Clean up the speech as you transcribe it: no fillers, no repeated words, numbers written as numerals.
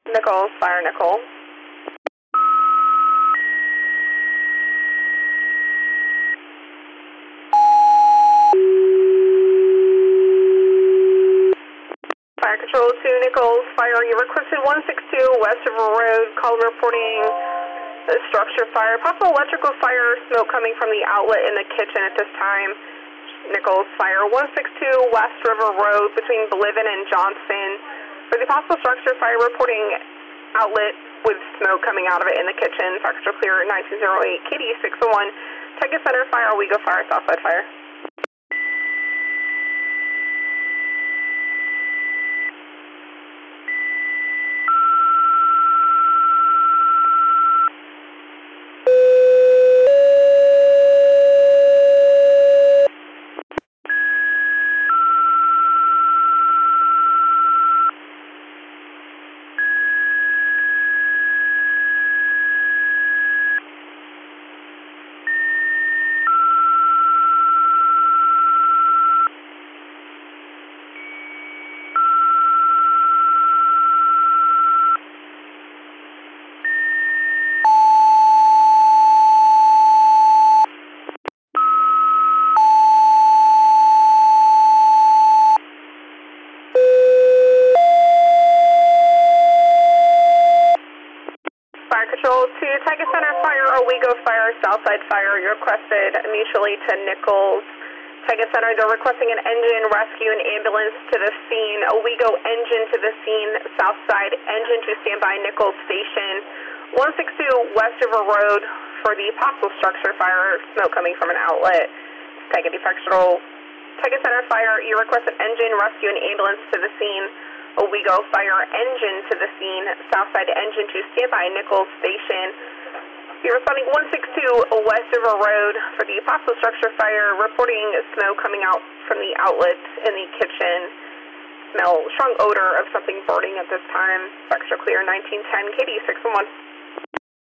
Nichols, fire Nicole. Fire Control 2 Nichols, fire. You requested 162 West River Road, call reporting structure fire. Possible electrical fire, smoke coming from the outlet in the kitchen at this time. Nichols, fire 162 West River Road between Believin and Johnson. For the possible structure fire, reporting outlet with smoke coming out of it in the kitchen. Fire Control clear 1908 KD 601. Ticket Center fire, we go fire, Southside fire. Fire Control to Tiger Center fire, Owego fire, Southside fire. You requested mutually to Nichols. Tiger Center, they're requesting an engine rescue and ambulance to the scene. Owego engine to the scene. Southside engine to standby Nichols Station. 162 West River Road for the possible structure fire. Smoke coming from an outlet. Tiger Fire Control. Tiger Center fire. You requested engine rescue and ambulance to the scene. Owego fire engine to the scene, Southside engine to standby Nichols Station. You're responding 162 West River Road for the possible structure fire, reporting smoke coming out from the outlet in the kitchen. Smell strong odor of something burning at this time. Extra clear 1910 KD 611.